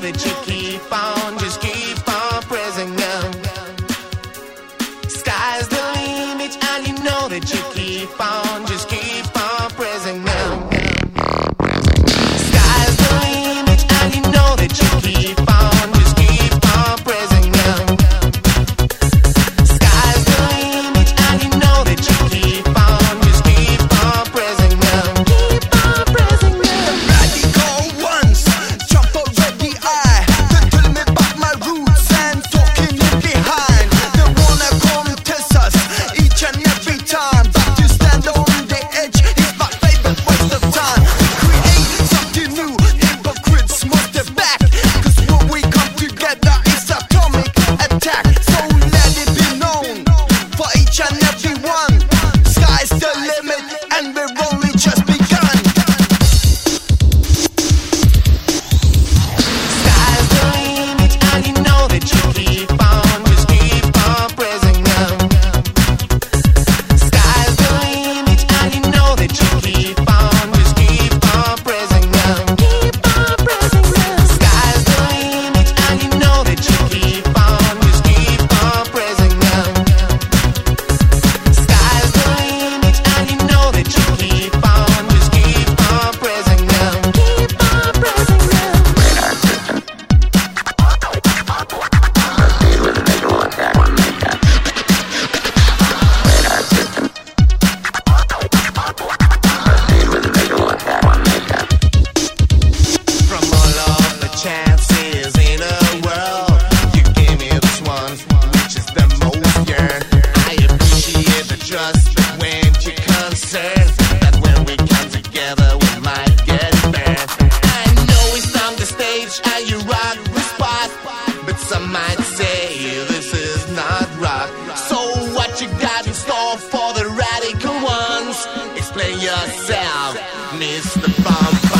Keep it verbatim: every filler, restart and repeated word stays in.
that you keep on, just keep on pressing on. Sky's the limit, and you know that you keep on, just keep on pressing on. Sky's the limit, and you know that you keep on, just keep on pressing on. Sky's the limit, and you know that you keep on, just keep on pressing on. Keep on pressing on. Radical ones, jump already I. They tell me about my roots and talking in behind. They wanna come test us each and every time, but to stand on the edge is my favorite waste of time. We create something new, hypocrites must step back, cause when we come together it's atomic attack. So let it be known for each and every one, sky's the limit and we're only just begun. Sky's the limit, and you know that you keep on, just keep on pressing on. Sky's the limit, and you know that you keep on, just keep on pressing on. Keep on pressing on. Sky's the limit, and you know that you keep on, just keep on pressing on. Sky's the limit, and you know that you keep on, just keep on pressing on. Keep on pressing on. Radar system. Proceed with a visual attack on Mesa. Radar system. Proceed with a visual attack on Mesa. From all of the chances in a world, you gave me this one, which is the most yearned. I appreciate the trust when you're concerned, that when we come together we might get burned. I know it's on the stage and you rock the spot, but some might say this is not rock. So what you got in store for the radical ones? Explain yourself, Mister Bomb.